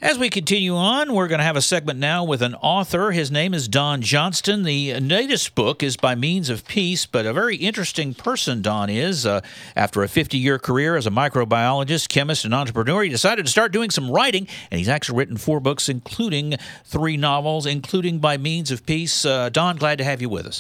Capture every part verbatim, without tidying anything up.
As we continue on, we're going to have a segment now with an author. His name is Don Johnston. The latest book is By Means of Peace, but a very interesting person Don is. Uh, after a fifty-year career as a microbiologist, chemist, and entrepreneur, he decided to start doing some writing, and he's actually written four books, including three novels, including By Means of Peace. Uh, Don, glad to have you with us.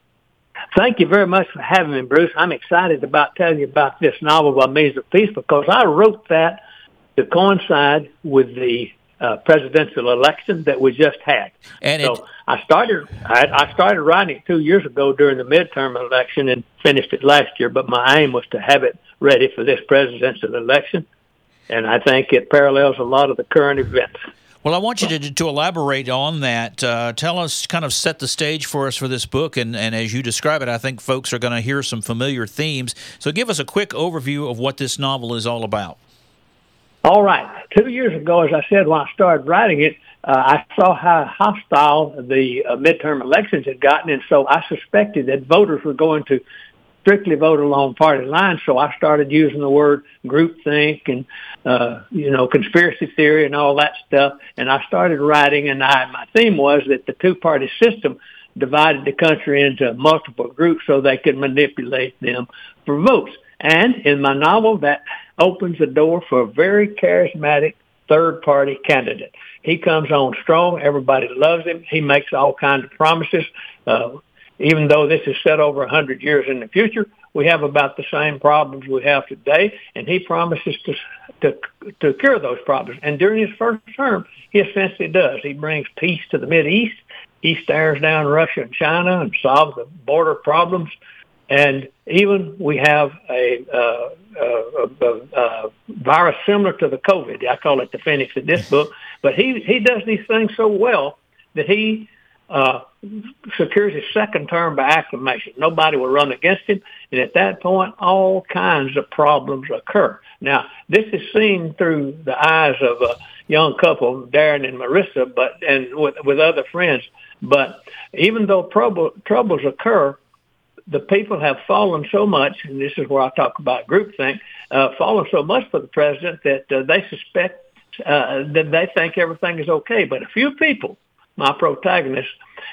Thank you very much for having me, Bruce. I'm excited about telling you about this novel, By Means of Peace, because I wrote that to coincide with the uh, presidential election that we just had. And so it, I started I, I started writing it two years ago during the midterm election and finished it last year, but my aim was to have it ready for this presidential election, and I think it parallels a lot of the current events. Well, I want you to to elaborate on that. Uh, tell us, kind of set the stage for us for this book, and, and as you describe it, I think folks are going to hear some familiar themes. So give us a quick overview of what this novel is all about. All right. Two years ago, as I said, when I started writing it, uh, I saw how hostile the uh, midterm elections had gotten, and so I suspected that voters were going to strictly vote along party lines. So I started using the word groupthink and, uh, you know, conspiracy theory and all that stuff. And I started writing, and I, my theme was that the two-party system divided the country into multiple groups so they could manipulate them for votes. And in my novel, that opens the door for a very charismatic third-party candidate. He comes on strong. Everybody loves him. He makes all kinds of promises. Uh, even though this is set over one hundred years in the future, we have about the same problems we have today, and he promises to, to, to cure those problems. And during his first term, he essentially does. He brings peace to the Mideast. He stares down Russia and China and solves the border problems. And even we have a, uh, a, a, a virus similar to the COVID. I call it the Phoenix in this book. But he, he does these things so well that he uh, secures his second term by acclamation. Nobody will run against him. And at that point, all kinds of problems occur. Now, this is seen through the eyes of a young couple, Darren and Marissa, but and with, with other friends. But even though trouble, troubles occur, the people have fallen so much, and this is where I talk about groupthink, uh, fallen so much for the president that uh, they suspect uh, that they think everything is okay. But a few people, my protagonists,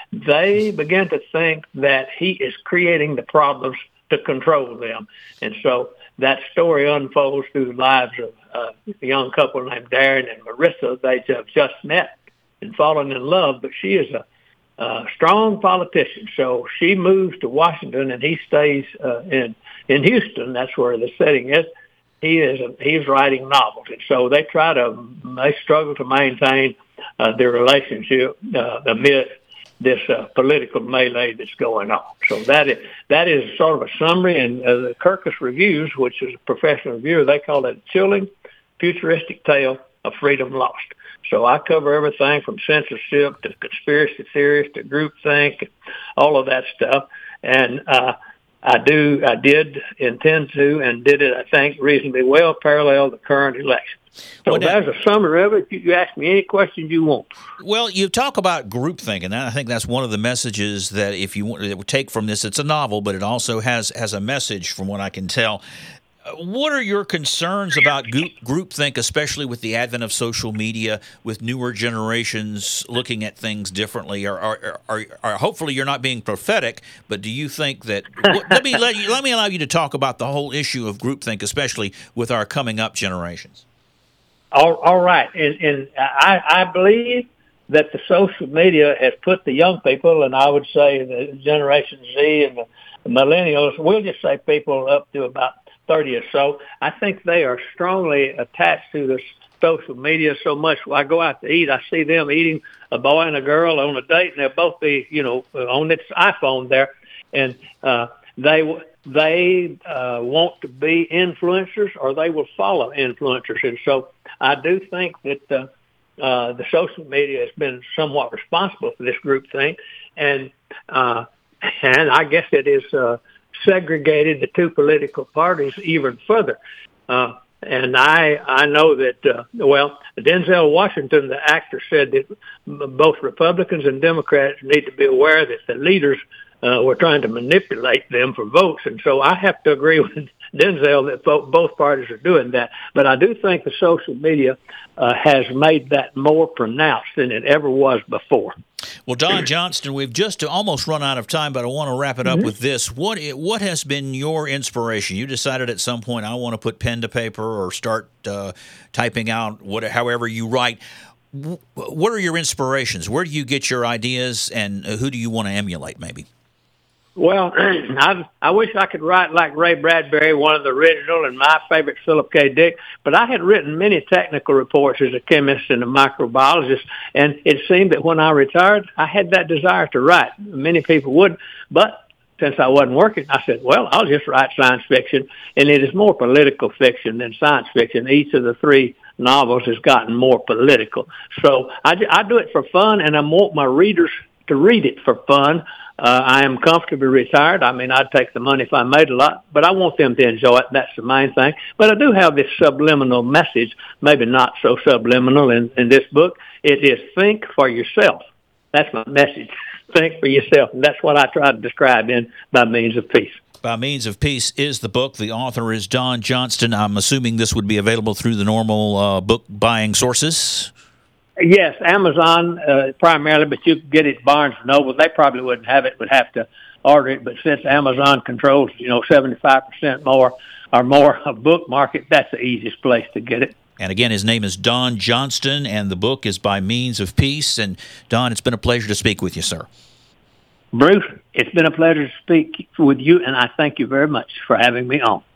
they begin to think that he is creating the problems to control them. And so that story unfolds through the lives of uh, a young couple named Darren and Marissa. They have just met and fallen in love, but she is a Uh, strong politician. So she moves to Washington, and he stays uh, in in Houston. That's where the setting is. He is a, he's writing novels, and so they try to they struggle to maintain uh, their relationship uh, amid this uh, political melee that's going on. So that is that is sort of a summary. And uh, the Kirkus Reviews, which is a professional reviewer, they call it a chilling, futuristic tale of freedom lost. So I cover everything from censorship to conspiracy theories to groupthink, and all of that stuff. And uh, I do, I did intend to, and did it, I think, reasonably well, parallel the current election. So well, that's a summary of it. You, you ask me any questions you want. Well, you talk about groupthink, and I think that's one of the messages that if you want to take from this, it's a novel, but it also has has a message, from what I can tell. What are your concerns about groupthink, especially with the advent of social media, with newer generations looking at things differently? Or, or, or, or hopefully you're not being prophetic, but do you think that? Well, let me let you, let me allow you to talk about the whole issue of groupthink, especially with our coming up generations. All, all right, and, and I, I believe that the social media has put the young people, and I would say the Generation Z and the, the millennials, we'll just say people up to about thirty or so, I think they are strongly attached to the social media so much. When I go out to eat, I see them eating a boy and a girl on a date, and they'll both be, you know, on this iPhone there, and uh, they they uh, want to be influencers, or they will follow influencers. And so I do think that uh, uh, the social media has been somewhat responsible for this group thing, and uh, and I guess it is. Uh, segregated the two political parties even further. Uh, and I I know that, uh, well, Denzel Washington, the actor, said that both Republicans and Democrats need to be aware that the leaders uh, were trying to manipulate them for votes. And so I have to agree with Denzel that bo- both parties are doing that. But I do think the social media uh, has made that more pronounced than it ever was before. Well, Don Johnston, we've just almost run out of time, but I want to wrap it up mm-hmm. with this. What what has been your inspiration? You decided at some point, I want to put pen to paper or start uh, typing out what, however you write. What are your inspirations? Where do you get your ideas, and who do you want to emulate, maybe? Well, I I wish I could write like Ray Bradbury, one of the original, and my favorite, Philip K. Dick. But I had written many technical reports as a chemist and a microbiologist, and it seemed that when I retired, I had that desire to write. Many people would, but since I wasn't working, I said, well, I'll just write science fiction, and it is more political fiction than science fiction. Each of the three novels has gotten more political. So I, I do it for fun, and I want my readers to read it for fun. Uh, I am comfortably retired. I mean, I'd take the money if I made a lot, but I want them to enjoy it. That's the main thing. But I do have this subliminal message, maybe not so subliminal in, in this book. It is think for yourself. That's my message. Think for yourself. And that's what I try to describe in By Means of Peace. By Means of Peace is the book. The author is Don Johnston. I'm assuming this would be available through the normal uh, book buying sources. Yes, Amazon uh, primarily, but you could get it at Barnes and Noble. They probably wouldn't have it; would have to order it. But since Amazon controls, you know, seventy-five percent more or more of book market, that's the easiest place to get it. And again, his name is Don Johnston, and the book is By Means of Peace. And Don, it's been a pleasure to speak with you, sir. Bruce, it's been a pleasure to speak with you, and I thank you very much for having me on.